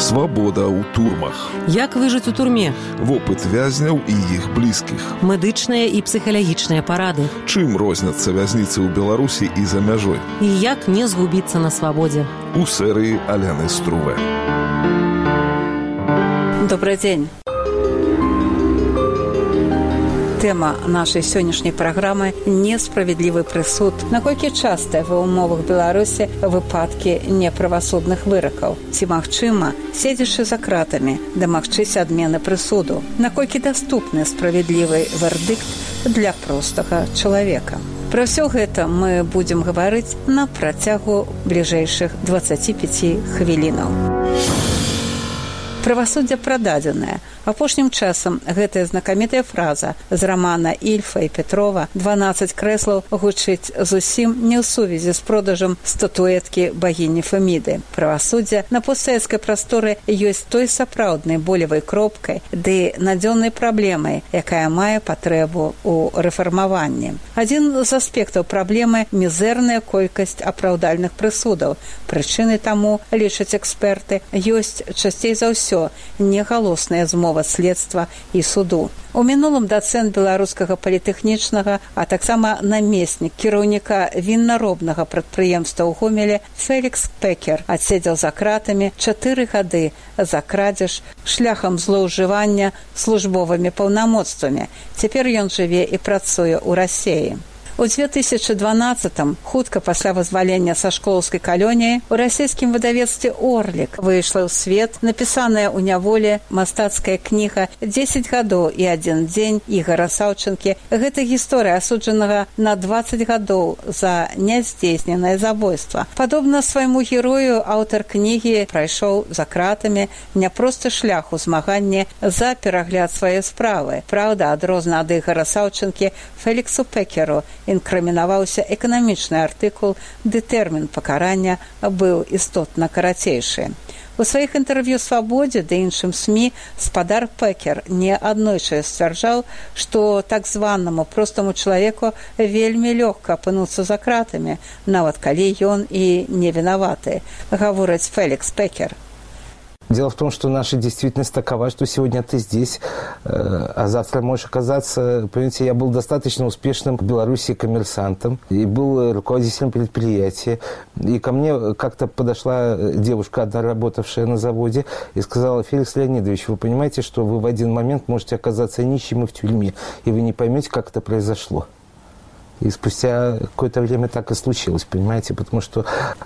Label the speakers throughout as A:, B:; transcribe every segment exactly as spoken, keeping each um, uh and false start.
A: Свабода ў турмах.
B: Як выжыць у турме?
A: Вопыт вязняў і іх блізкіх.
B: Медычныя і псіхалагічныя парады.
A: Чым розняцца вязніцы ў Беларусі і за мяжой?
B: І як не згубіцца на свабодзе?
A: У серыі Аляны Струве.
C: Добрый день. Тема нашай сённяшняй праграмы «Несправедлівы прысуд». Наколькі часта ва ўмовах Беларусі выпадкі неправасудных выракаў? Ці магчыма, седзячы за кратамі, дамагчыся адмены прысуду? Наколькі даступны справядлівы вердыкт для простага чалавека? Пра ўсё гэта мы будзем гаварыць на працягу бліжэйшых дваццаці пяці хвілінаў. Правасуддзе прададзенае. Апошнім часам гэтая знакамітая фраза з рамана Ільфа і Петрова «дванаццаць крэслаў» гучыць зусім не ў сувязі з продажам статуэткі багіні Феміды. Правасуддзе на постсавецкай прасторы ёсць той сапраўднай болевай кропкай ды надзённай праблемай, якая мае патрэбу ў рэфармаванні. Адзін з аспектаў праблемы – мізэрная колькасць апраўдальных прысудаў. Прычыны таму, лічаць эксперты, ёсць часцей за ўсё негалосная змова следства і суду. У мінулым дацэнт беларускага політэхнічнага, а таксама намеснік кіраўніка віннаробнага прадпрыемства ў Гомеле Фелікс Пекер адседзеў за кратамі чатыры гады за крадзеж шляхам злоўжывання службовымі паўнамоцтвамі. Цяпер ён жыве і працуе ў Расеі. У дзве тысячы дванаццатым, хутка пасля вызвалення са шклоўскай калоніі, у расійскім выдавецтве «Орлік» выйшла ў свет напісаная ў няволе мастацкая кніга «дзесяць гадоў і адзін дзень» Ігара Саўчынкі. Гэта гісторыя асуджанага на дваццаць гадоў за няздзейсненае забойства. Падобна свайму герою, аўтар кнігі прайшоў за кратамі няпросты шлях у змаганні за перагляд сваёй справы. Праўда, адрозна ад Ігара Саўчынкі, Феліксу Пекеру інкрымінаваўся эканамічны артыкул, ды тэрмін пакарання быў істотна карацейшы. У сваіх інтэрв'ю «Свабодзе» ды іншым СМІ спадар Пекер неаднойчы сцвярджаў, што так званаму простаму чалавеку вельмі лёгка апынуцца за кратамі, нават калі ён і не вінаваты, гаворыць Фелікс Пекер.
D: Дело в том, что наша действительность такова, что сегодня ты здесь, а завтра можешь оказаться... Понимаете, я был достаточно успешным в Беларуси коммерсантом и был руководителем предприятия. И ко мне как-то подошла девушка, одна работавшая на заводе, и сказала: Феликс Леонидович, вы понимаете, что вы в один момент можете оказаться нищим и в тюрьме, и вы не поймете, как это произошло. И спустя какое-то время так и случилось, понимаете, потому что,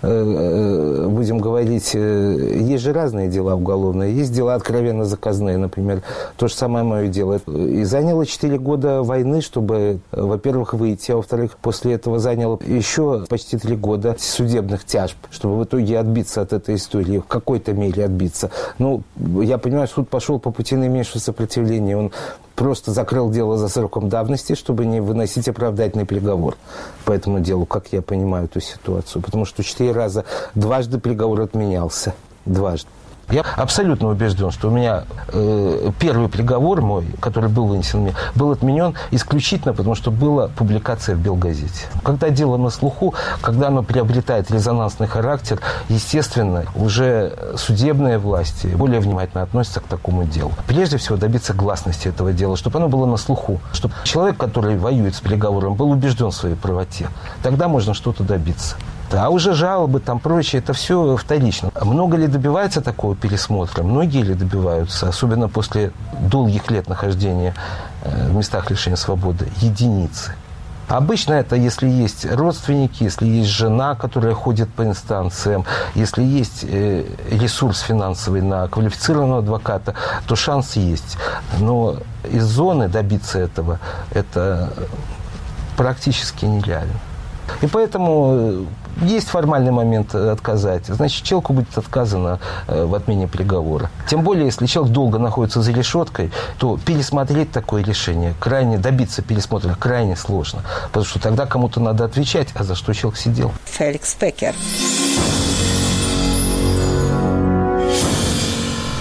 D: э, будем говорить, э, есть же разные дела уголовные, есть дела откровенно заказные, например, то же самое мое дело. И заняло четыре года войны, чтобы, во-первых, выйти, а во-вторых, после этого заняло еще почти три года судебных тяжб, чтобы в итоге отбиться от этой истории, в какой-то мере отбиться. Ну, я понимаю, суд пошел по пути наименьшего сопротивления, он просто закрыл дело за сроком давности, чтобы не выносить оправдательный приговор по этому делу, как я понимаю эту ситуацию. Потому что четыре раза, дважды приговор отменялся. Дважды. Я абсолютно убежден, что у меня э, первый приговор мой, который был вынесен мне, был отменен исключительно потому, что была публикация в Белгазете. Когда дело на слуху, когда оно приобретает резонансный характер, естественно, уже судебные власти более внимательно относятся к такому делу. Прежде всего, добиться гласности этого дела, чтобы оно было на слуху, чтобы человек, который воюет с приговором, был убежден в своей правоте. Тогда можно что-то добиться. А уже жалобы, там прочее, это все вторично. Много ли добивается такого пересмотра? Многие ли добиваются, особенно после долгих лет нахождения в местах лишения свободы? Единицы. Обычно это, если есть родственники, если есть жена, которая ходит по инстанциям, если есть ресурс финансовый на квалифицированного адвоката, то шанс есть. Но из зоны добиться этого, это практически нереально. И поэтому есть формальный момент отказать. Значит, человеку будет отказано в отмене приговора. Тем более, если человек долго находится за решеткой, то пересмотреть такое решение, крайне добиться пересмотра крайне сложно. Потому что тогда кому-то надо отвечать, а за что человек сидел.
C: Феликс Пекер.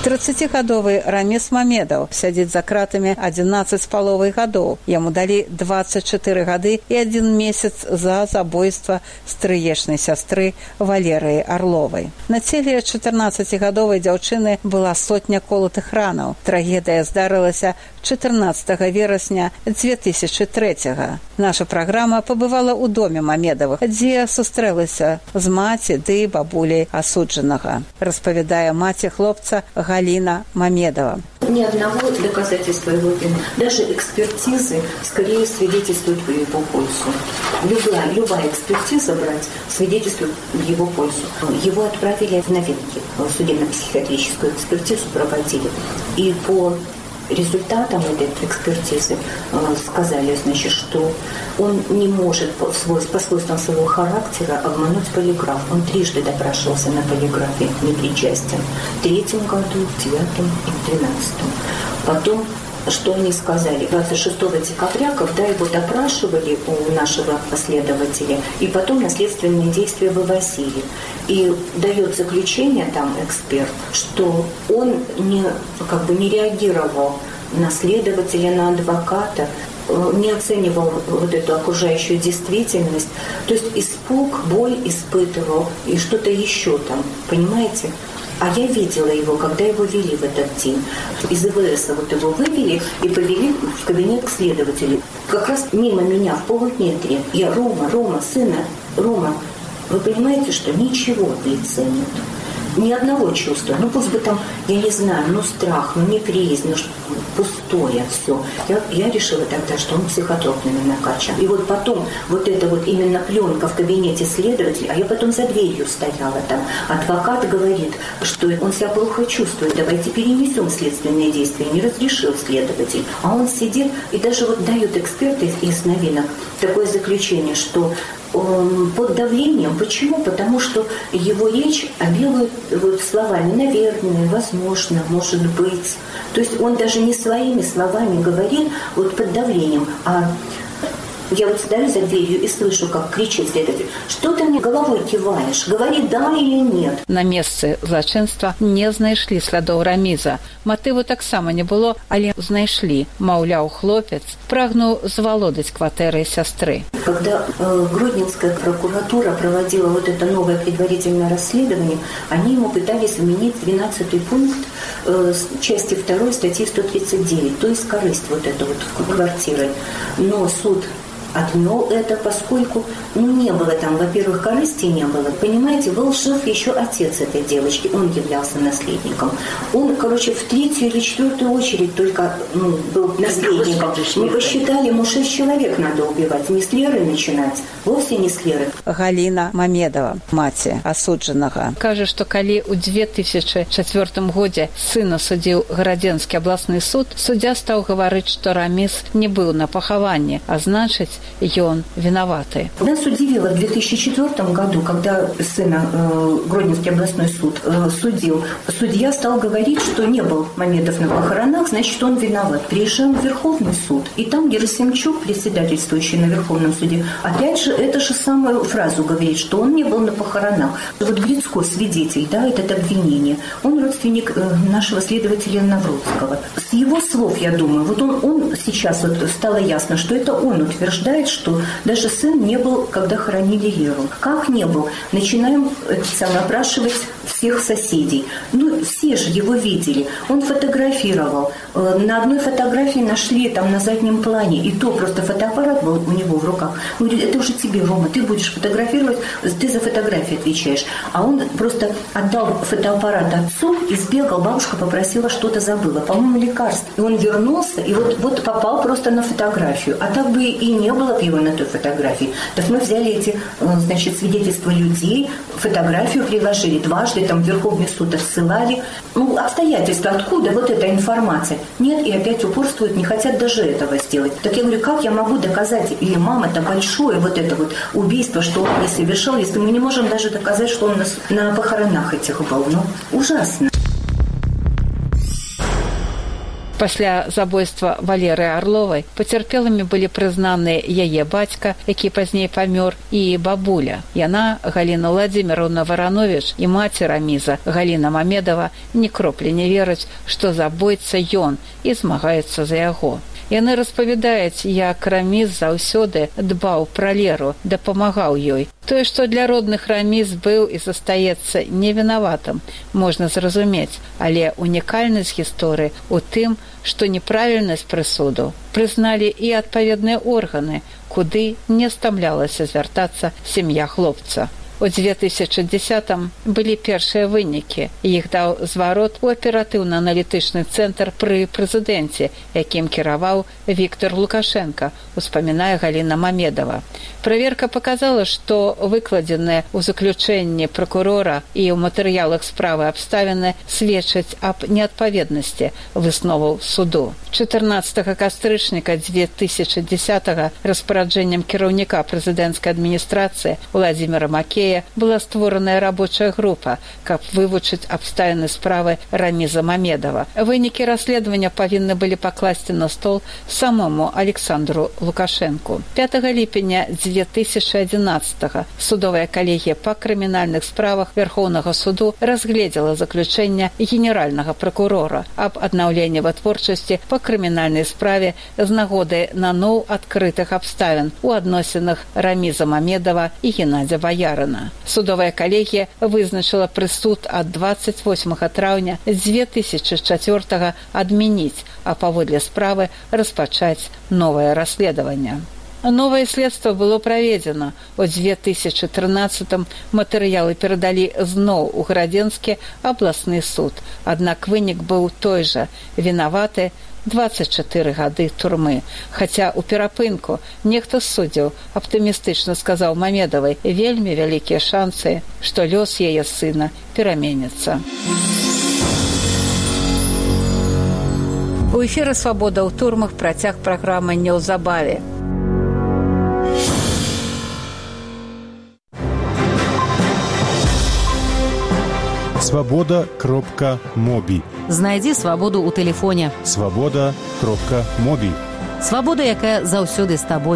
C: трыццацігадовы Раміс Мамедаў сядзіць за кратамі адзінаццаць з паловай гадоў. Яму далі дваццаць чатыры гады і адзін месяц за забойства стрыечнай сястры Валерыі Арловай. На целе чатырнаццацігадовай дзяўчыны была сотня колатых ранаў. Трагедыя здарылася чатырнаццатага верасня дзве тысячы трэцяга. Наша праграма пабывала ў доме Мамедавых, дзе сустрэлася з маці ды бабуляй асуджанага. Распавядае маці хлопца Галина Мамедова.
E: Ни одного доказательства его вины. Даже экспертизы скорее свидетельствуют в его пользу. Любая, любая экспертиза брать свидетельствует в его пользу. Его отправили в Новинки, судебно-психиатрическую экспертизу проводили. И по результатам этой экспертизы сказали, значит, что он не может по, свой, по свойствам своего характера обмануть полиграф. Он трижды допрашивался на полиграфе непричастен. В третьем году, в девятом и в двенадцатом. Потом, что они сказали? двадцать шестого декабря, когда его допрашивали у нашего последователя, и потом на следственные действия вывозили. И дает заключение там эксперт, что он не, как бы не реагировал на следователя, на адвоката, не оценивал вот эту окружающую действительность. То есть испуг, боль испытывал и что-то еще там, понимаете? А я видела его, когда его вели в этот день. Из ИВСа вот его вывели и повели в кабинет к следователю. Как раз мимо меня в полуметре. Я: Рома, Рома, сына, Рома, вы понимаете, что ничего в лице нет? Ни одного чувства. Ну, пусть бы там, я не знаю, ну, страх, ну, неприязнь, ну, пустое все. Я, я решила тогда, что он психотропными накачан. И вот потом вот эта вот именно пленка в кабинете следователя, а я потом за дверью стояла там. Адвокат говорит, что он себя плохо чувствует, давайте перенесем следственные действия. Не разрешил следователь. А он сидит и даже вот дают эксперты из Новинок такое заключение, что под давлением. Почему? Потому что его речь обилует вот словами «наверное», «возможно», «может быть». То есть он даже не своими словами говорит вот под давлением, а я вот стою за дверью и слышу, как кричит следователь: «Что ты мне головой киваешь? Говори да или нет».
C: На месцы злачынства не знайшлі слядоў Раміза. Матыву таксама не было, але знайшлі. Маўляў, хлопец прагнуў завалодаць кватэрай сястры.
E: Когда э, Гродненская прокуратура проводила вот это новое предварительное расследование, они ему пытались вменить двенадцатый пункт э, части второй статьи сто тридцать девять, то есть корысть вот эту вот квартирой. Но суд отмел это, поскольку ну, не было там, во-первых, корысти не было. Понимаете, был жив еще отец этой девочки, он являлся наследником. Он, короче, в третью или четвертую очередь только ну, был наследником. Мы посчитали, ему шесть человек надо убивать, не с Леры начинать, вовсе не с Леры.
C: Галина Мамедова, маці асуджанага, кажа, што калі ў дзве тысячы чацвёртым годзе сына судзіў Гарадзенскі абласны суд, суддзя стаў гаварыць, што Раміс не быў на пахаванні, а значыць, и он виноватый.
E: Нас удивило в две тысячи четвёртом году, когда сына э, Гродненский областной суд э, судил, судья стал говорить, что не был Мамедов на похоронах, значит, он виноват. Приезжаем в Верховный суд, и там Герасимчук, председательствующий на Верховном суде, опять же эту же самую фразу говорит, что он не был на похоронах. Вот Грицко, свидетель, да, это обвинение, он родственник э, нашего следователя Навродского. С его слов, я думаю, вот он, он сейчас вот стало ясно, что это он утверждает, что даже сын не был, когда хоронили Леру. Как не был? Начинаем сам опрашивать всех соседей. Ну, все же его видели. Он фотографировал. На одной фотографии нашли там на заднем плане, и то просто фотоаппарат был у него в руках. Он говорит: это уже тебе, Рома, ты будешь фотографировать, ты за фотографии отвечаешь. А он просто отдал фотоаппарат отцу и сбегал, бабушка попросила, что-то забыла, по-моему, лекарство. И он вернулся, и вот, вот попал просто на фотографию. А так бы и не было его на той фотографии. Так мы взяли эти, значит, свидетельства людей, фотографию приложили дважды, там в Верховный суд отсылали. Ну, обстоятельства, откуда вот эта информация? Нет, и опять упорствуют, не хотят даже этого сделать. Так я говорю, как я могу доказать, или мама-то большое вот это вот убийство, что он не совершал, если мы не можем даже доказать, что он на, на похоронах этих был? Ну, ужасно.
C: Пасля забойства Валеры Орловай пацярпелымі былі прызнаны яе бацька, які пазней памёр, і бабуля. Яна, Галіна Владзіміровна Варановіч, і маці Раміза, Галіна Мамедова, ні кроплі не вераць, што забойца ён і змагаецца за яго. Яны распавядаюць, як Раміз заўсёды дбаў пра Леру, дапамагаў ёй. Тое, што для родных Раміз быў і застаецца невінаватым, можна зразумець, але унікальнасць гісторыі ў тым, што неправільнасць прысуду прызналі і адпаведныя органы, куды не стамлялася звяртацца сям'я хлопца. У дзве тысячы дзесятым былі першыя вынікі. Іх даў зварот у аператыўна-аналітычны цэнтр пры прэзідэнце, якім кіраваў Віктор Лукашенка, успамінае Галіна Мамедова. Праверка паказала, што выкладзеныя ў заключэнні пракурора і ў матэрыялах справы абставіны сведчаць аб неадпаведнасці высноваў суду. чатырнаццатага кастрычніка дзве тысячы дзесятага распараджэннем кіраўніка прэзідэнцкай адміністрацыі Владзіміра Макея была створаная рабочая група, каб вывучыць абставіны справы Раміза Мамедова. Вынікі расследавання павінны былі пакласці на стол самому Александру Лукашенку. пятага ліпеня дзве тысячы адзінаццатага судовая калегія па крымінальных справах Верхоўнага суду разгледзела заключэнне генеральнага пракурора аб аднаўленні вытворчасці па крымінальнай справе з нагоды наноў адкрытых абставін у адносінах Раміза Мамедова і Геннадзя Баярына. Судовая калегія вызначыла прысуд ад дваццаць восьмага траўня дзве тысячы чацвёртага адмяніць, а паводле справы распачаць новае расследаванне. Новае следства было праведзена. У дзве тысячы трынаццатым матэрыялы перадалі зноў у Градзенскі абласны суд. Аднак вынік быў той жа – вінаваты дваццаць чатыры гады турмы. Хаця ў перапынку нехта з суддзяў аптымістычна сказаў Мамедавай вельмі вялікія шансы, што лёс яе сына пераменіцца. У эфіры «Свабода ў турмах» працяг праграмы неўзабаве.
F: свобода кропка моби.
B: Знайдзі свабоду ў тэлефоне.
F: свобода кропка моби.
B: Свабода, якая заўсёды з табой.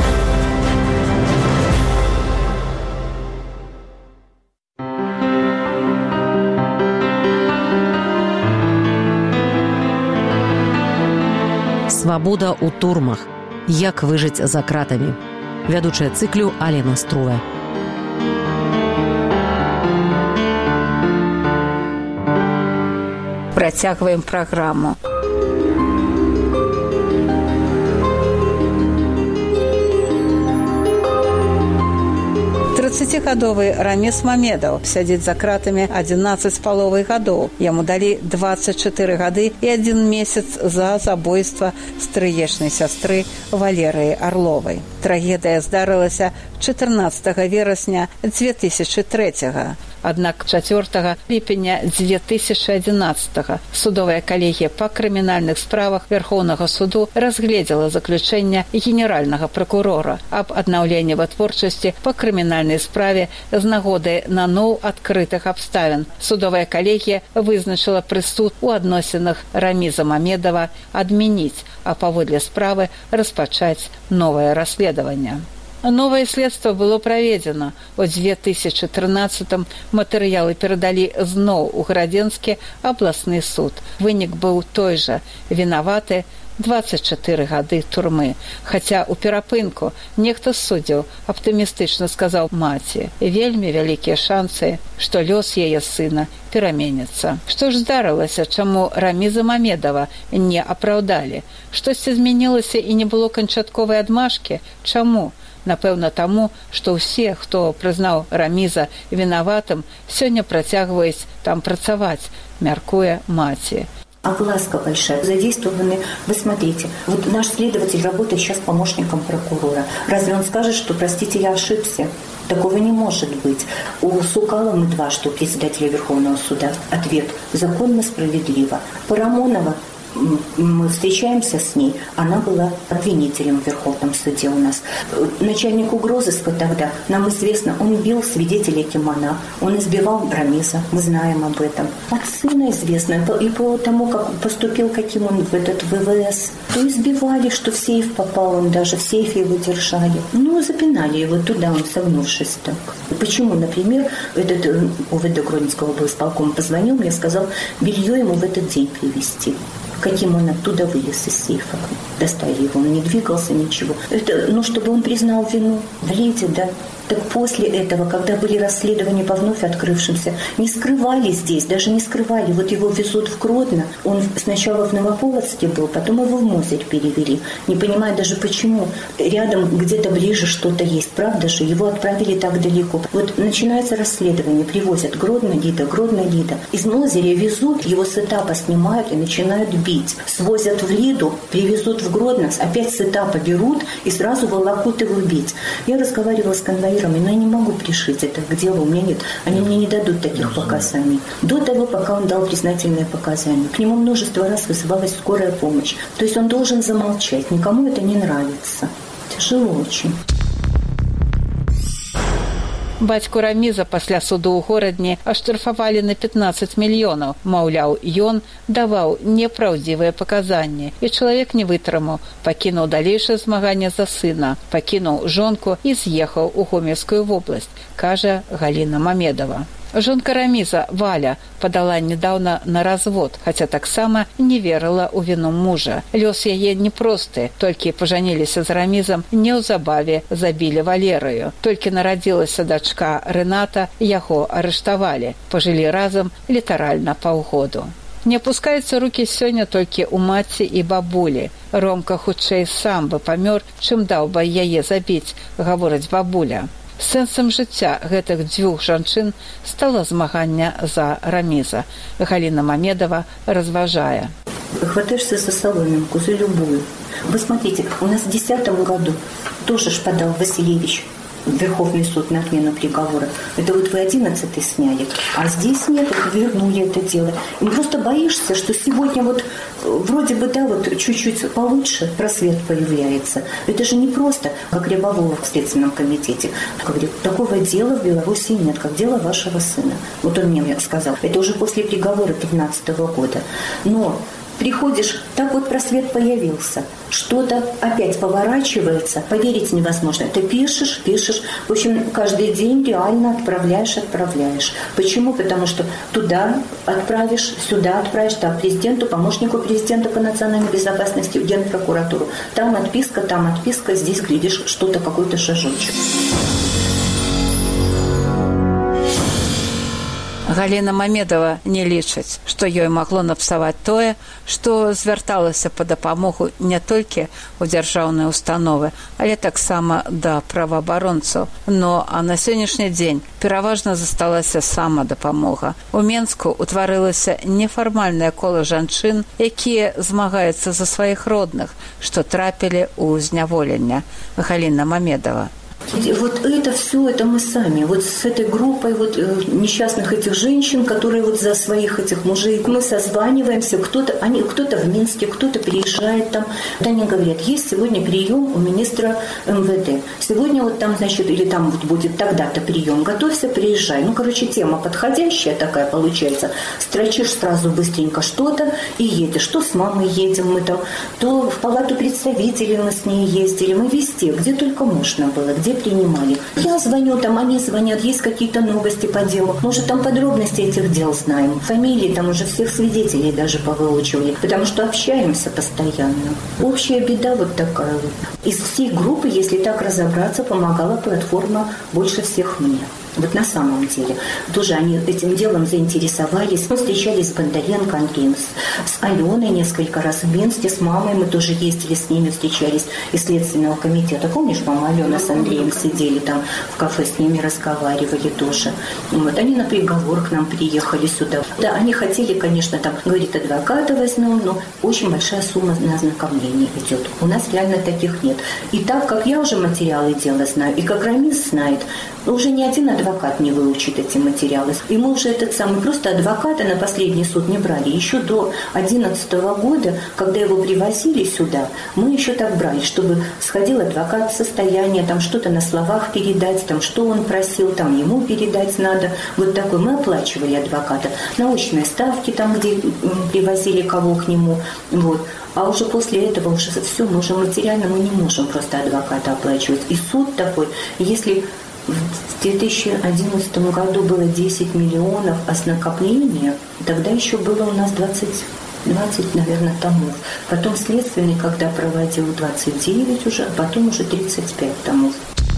B: Свабода ў турмах. Як выжыць за кратамі. Вядучая цыклю Алена Струя.
C: Працягваем праграму. трыццацігадовы Раміз Мамедаў сядзіць за кратамі адзінаццаць з паловай гадоў. Яму далі дваццаць чатыры гады і адзін месяц за забойства стрыечнай сястры Валерыі Орловай. Трагедыя здарылася чатырнаццатага верасня дзве тысячы трэцяга. Аднак чацвёртага ліпеня дзве тысячы адзінаццатага судовая калегія па крымінальных справах Верхоўнага суду разгледзела заключэнне генеральнага пракурора аб аднаўленні вытворчасці па крымінальнай справе з нагоды наноў адкрытых абставін. Судовая калегія вызначыла прысуд у адносінах Раміза Мамедова адмяніць, а паводле справы распачаць новае расследаванне. Новае следства было праведзена. У дзве тысячы трынаццатым матэрыялы перадалі зноў у Градзенскі абласны суд. Вынік быў той жа – вінаваты дваццаць чатыры гады турмы. Хаця ў перапынку нехта з суддзяў аптымістычна сказаў маці вельмі вялікія шансы, што лёс яе сына пераменіцца. Што ж здарылася, чаму Раміза Мамедова не апраўдалі? Штосьці змянілася і не было канчатковай адмашкі? Чаму? Напэўна, таму, што ўсе, хто прызнаў Раміза вінаватым, сёння працягваюць там працаваць, мяркуе маці.
E: Огласка большая. Задействованы, вы смотрите, вот наш следователь работает сейчас помощником прокурора. Разве он скажет, что, простите, я ошибся? Такого не может быть. У Сукалова два, что председателя Верховного суда. Ответ – законно, справедливо. Парамонова мы встречаемся с ней, она была обвинителем в Верховном суде у нас. Начальник угрозыска тогда, нам известно, он бил свидетелей Кимона, он избивал Рамиза, мы знаем об этом. От сына известно, и по тому, как поступил, каким он в этот ВВС, то избивали, что в сейф попал, он даже в сейфе его держали. Ну, запинали его туда, он согнувшись так. Почему, например, этот ОВД Гродненского облсполкома позвонил мне, сказал, белье ему в этот день привезти. Каким он оттуда вылез из сейфа. Достали его, он не двигался, ничего. Это, ну, чтобы он признал вину. Видите, да? Так после этого, когда были расследования по вновь открывшимся, не скрывали здесь, даже не скрывали. Вот его везут в Гродно, он сначала в Новополоцке был, потом его в Мозырь перевели. Не понимаю даже почему. Рядом где-то ближе что-то есть, правда же? Его отправили так далеко. Вот начинается расследование, привозят Гродно, Лида, Гродно, Лида. Из Мозыря везут, его с этапа снимают и начинают бить. Свозят в Лиду, привезут в Гродно, опять с этапа берут и сразу волокут его бить. Я разговаривала с конвоиром, но я не могу пришить это к делу, у меня нет. Они мне не дадут таких показаний. До того, пока он дал признательные показания. К нему множество раз вызывалась скорая помощь. То есть он должен замолчать. Никому это не нравится. Тяжело очень.
C: Бацьку Раміза пасля суду ў горадні аштрафавалі на пятнаццаць мільёнаў. Маўляў, ён даваў непраўдзівыя паказанні. І чалавек не вытрымаў, пакінуў далейшае змаганне за сына, пакінуў жонку і з'ехаў у Гомельскую вобласць, кажа Галіна Мамедова. Жонка Раміза, Валя, падала недаўна на развод, хаця таксама не верыла ў віну мужа. Лёс яе непросты, толькі пажаніліся з Рамізам, неўзабаве забілі Валерыю. Толькі нарадзілася дачка Рэната, яго арыштавалі. Пажылі разам літаральна паўгоду. Не апускаюцца рукі сёння толькі ў маці і бабулі. Ромка хутчэй сам бы памёр, чым даў бы яе забіць, гаворыць бабуля. Сэнсам жыцця гэтых дзвюх жанчын стала змагання за Раміза. Галина Мамедова разважае.
E: Хватаешься за соломинку, за любую. Вы смотрите, у нас в десятом году тоже ж подал Васильевич в Верховный суд на отмену приговора. Это вот вы одиннадцатый сняли, а здесь нет, вернули это дело. И просто боишься, что сегодня вот вроде бы, да, вот чуть-чуть получше просвет появляется. Это же не просто, как Рябового в Следственном комитете. Говорит, такого дела в Беларуси нет, как дело вашего сына. Вот он мне сказал. Это уже после приговора пятнадцатого года. Но приходишь, так вот просвет появился. Что-то опять поворачивается, поверить невозможно. Ты пишешь, пишешь. В общем, каждый день реально отправляешь, отправляешь. Почему? Потому что туда отправишь, сюда отправишь, там президенту, помощнику президента по национальной безопасности, в Генпрокуратуру. Там отписка, там отписка, здесь, глядишь, что-то, какой-то шажочек.
C: Галина Мамедова не лічыць, што ёй магло напсаваць тое, што звярталася па дапамогу не толькі ў дзяржаўныя установы, але таксама да праваабаронцаў. Но а на сённяшні дзень пераважна засталася самадапамога. У Менску ўтварылася нефармальнае кола жанчын, якія змагаюцца за сваіх родных, што трапілі ў зняволенне. Галина Мамедова.
E: Вот это все, это мы сами. Вот с этой группой вот несчастных этих женщин, которые вот за своих этих мужей, мы созваниваемся, кто-то, они, кто-то в Минске, кто-то приезжает там. Вот они говорят, есть сегодня прием у министра эм вэ дэ. Сегодня вот там, значит, или там вот будет тогда-то прием. Готовься, приезжай. Ну, короче, тема подходящая такая получается. Строчишь сразу быстренько что-то и едешь. Что с мамой едем мы там, то в палату представителей мы с ней ездили. Мы везде, где только можно было, где принимали. Я звоню, там они звонят, есть какие-то новости по делу. Может, там подробности этих дел знаем. Фамилии там уже всех свидетелей даже повыучивали, потому что общаемся постоянно. Общая беда вот такая вот. Из всей группы, если так разобраться, помогала платформа больше всех мне. Вот на самом деле. Тоже они этим делом заинтересовались. Мы встречались с Бондаренко Андреем, с, с Аленой несколько раз в Минске, с мамой мы тоже ездили, с ними встречались из Следственного комитета. Помнишь, мама Алена с Андреем сидели там в кафе, с ними разговаривали тоже. Вот они на приговор к нам приехали сюда. Да, они хотели, конечно, там, говорит, адвоката возьмем, но очень большая сумма на ознакомление идет. У нас реально таких нет. И так как я уже материалы дела знаю, и как Рамиз знает, уже ни один адвокат адвокат не выучит эти материалы. И мы уже этот самый просто адвоката на последний суд не брали. Еще до две тысячи одиннадцатого года, когда его привозили сюда, мы еще так брали, чтобы сходил адвокат в состояние, там что-то на словах передать, там что он просил, там ему передать надо. Вот такой. Мы оплачивали адвоката. Научные ставки там, где привозили кого к нему. Вот. А уже после этого уже все, мы уже материально мы не можем просто адвоката оплачивать. И суд такой, если в две тысячи одиннадцатом году было десять миллионов, а с накопления, тогда еще было у нас двадцать, двадцать, наверное, томов. Потом следственный, когда проводил, двадцать девять уже, а потом уже тридцать пять томов.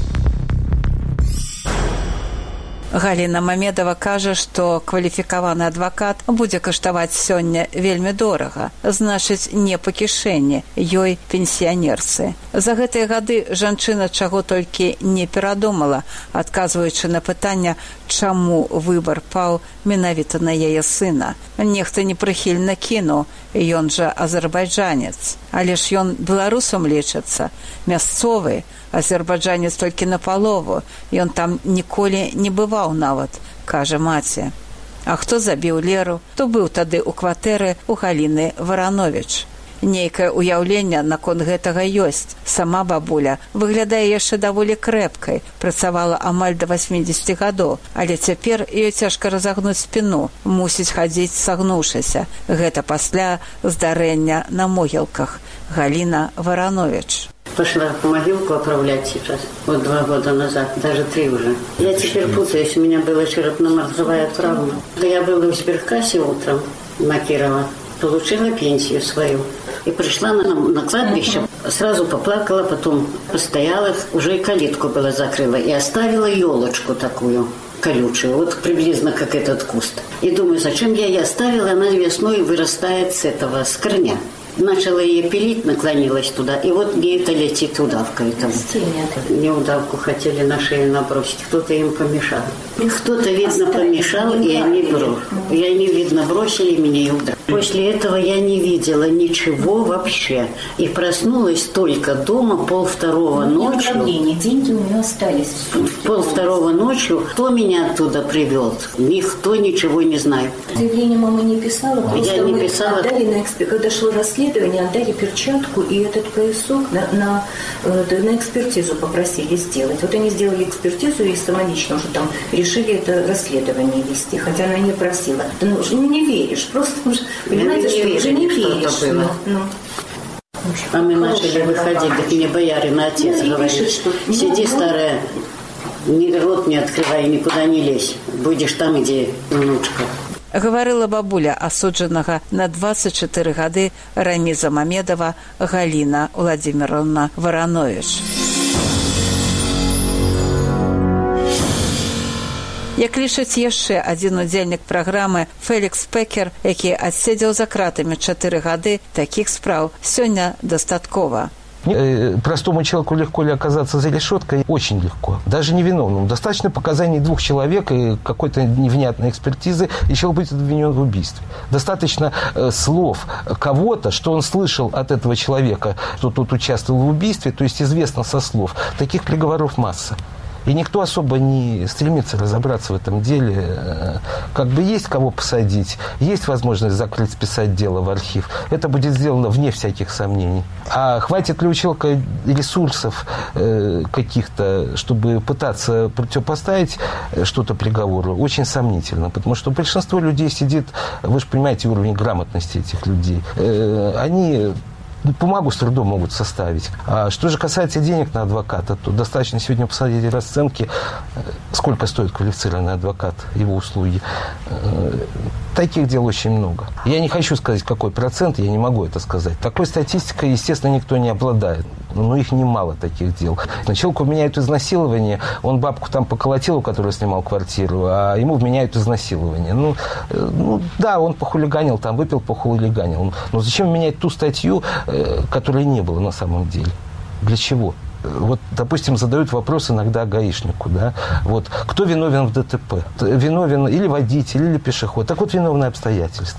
C: Галіна Мамедова кажа, што кваліфікаваны адвакат будзе каштаваць сёння вельмі дорага, значыць, не па кішэні ёй пенсіянерцы. За гэтыя гады жанчына чаго толькі не перадумала, адказваючы на пытанне, чаму выбар паў менавіта на яе сына. Нехта непрыхільна кінуў, ён жа азербайджанец. Але ж ён беларусам лічыцца, мясцовы, азербайджанец толькі напалову, ён там ніколі не бываў нават, кажа маці. А хто забіў Леру, то быў тады ў кватэры у Галіны Варановіч. Нейкае ўяўленне наконт гэтага ёсць. Сама бабуля выглядае яшчэ даволі крэпкай, працавала амаль да васьмідзесяці гадоў, але цяпер ёй цяжка разагнуць спіну, мусіць хадзіць сагнуўшыся. Гэта пасля здарэння на могілках. Галина Варанович.
G: Пошла могилку оправлять сейчас, вот два года назад, даже три уже. Я теперь путаюсь, у меня была черепно-мозговая травма. Я была в сберкассе утром на Кирова, получила пенсию свою. И пришла на, на кладбище, сразу поплакала, потом постояла, уже и калитку была закрыла. И оставила елочку такую колючую, вот приблизно как этот куст. И думаю, зачем я ее оставила, она весной вырастает с этого, с корня. Начала ее пилить, наклонилась туда, и вот мне это летит удавкой. Там. Мне удавку хотели на шею набросить, кто-то им помешал. Кто-то, видно, помешал, и они бросили. И они, видно, бросили меня и ударили. После этого я не видела ничего вообще. И проснулась только дома полвторого ночью.
E: Деньги у нее остались.
G: Полвторого ночью. Кто меня оттуда привел? Никто ничего не знает.
E: Заявление мама не писала, просто
G: я не
E: мы
G: писала.
E: Отдали на эксп... Когда шло расследование, отдали перчатку и этот поясок на, на, на экспертизу попросили сделать. Вот они сделали экспертизу и самолично уже там решили это расследование вести, хотя она не просила. Ты ну, уже не веришь, просто уже, понимаете, что уже не веришь. Ну, ну.
G: А мы начали выходить, так мне боярин отец ну, говорит, пишет, что... сиди, старая, ни рот не открывай, никуда не лезь, будешь там, где внучка.
C: Гаварыла бабуля асуджанага на двадцать чатыры гады Раміза Мамедова Галіна Владимировна Варанович. Як лічыць яшчэ адзін удзельнік праграмы Фелікс Пекер, які адседзеў за кратамі чатыры гады, такіх спраў сёння дастаткова.
D: Простому человеку легко ли оказаться за решеткой? Очень легко. Даже невиновному. Достаточно показаний двух человек и какой-то невнятной экспертизы, и человек будет обвинен в убийстве. Достаточно э, слов кого-то, что он слышал от этого человека, что тот участвовал в убийстве, то есть известно со слов. Таких приговоров масса. И никто особо не стремится разобраться в этом деле. Как бы есть кого посадить, есть возможность закрыть, списать дело в архив. Это будет сделано вне всяких сомнений. А хватит ли у человека ресурсов э, каких-то, чтобы пытаться противопоставить что-то приговору, очень сомнительно. Потому что большинство людей сидит, вы же понимаете уровень грамотности этих людей. Э, они... бумагу с трудом могут составить. А что же касается денег на адвоката, то достаточно сегодня посмотреть расценки, сколько стоит квалифицированный адвокат, его услуги. Таких дел очень много. Я не хочу сказать, какой процент, я не могу это сказать. Такой статистикой, естественно, никто не обладает. Но их немало, таких дел. Человеку вменяют изнасилование, он бабку там поколотил, у которой снимал квартиру, а ему вменяют изнасилование. Ну, ну да, он похулиганил, там выпил, похулиганил. Но зачем менять ту статью, которой не было на самом деле? Для чего? Вот, допустим, задают вопрос иногда гаишнику, да, вот, кто виновен в ДТП? Виновен или водитель, или пешеход. Так вот, виновные обстоятельства.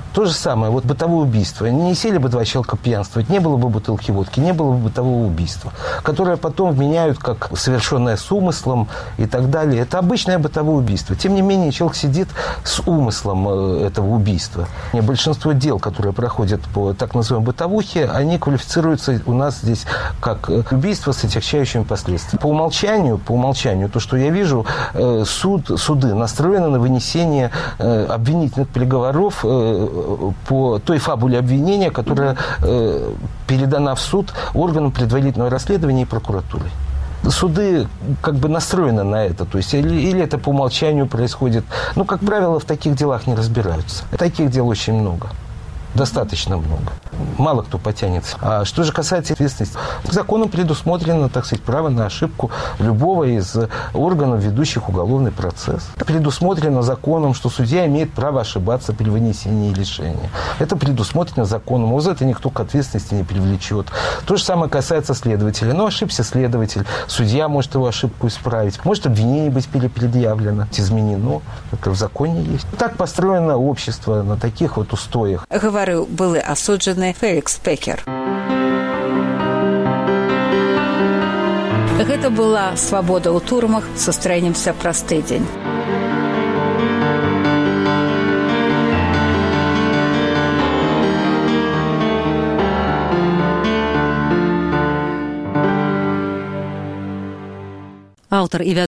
D: То же самое, вот бытовое убийство. Не сели бы два человека пьянствовать, не было бы бутылки водки, не было бы бытового убийства, которое потом вменяют как совершенное с умыслом и так далее. Это обычное бытовое убийство. Тем не менее, человек сидит с умыслом этого убийства. И большинство дел, которые проходят по так называемой бытовухе, они квалифицируются у нас здесь как убийство с отягчающими последствиями. По умолчанию, по умолчанию, то, что я вижу, суд, суды настроены на вынесение обвинительных приговоров по той фабуле обвинения, которая э, передана в суд органам предварительного расследования и прокуратурой. Суды как бы настроены на это, то есть или, или это по умолчанию происходит. Ну, как правило, в таких делах не разбираются. Таких дел очень много. Достаточно много. Мало кто потянется. А что же касается ответственности, законом предусмотрено, так сказать, право на ошибку любого из органов, ведущих уголовный процесс. Предусмотрено законом, что судья имеет право ошибаться при вынесении решения. Это предусмотрено законом. Вот за это никто к ответственности не привлечет. То же самое касается следователя. Ну, ошибся следователь. Судья может его ошибку исправить. Может обвинение быть перепредъявлено, изменено. Это в законе есть. Так построено общество на таких вот устоях.
C: Говорил былы асуджаны Феликс Пекер. Гэта была «Свабода ў турмах». Сустрэнемся праз тыдзень.
B: Аўтар і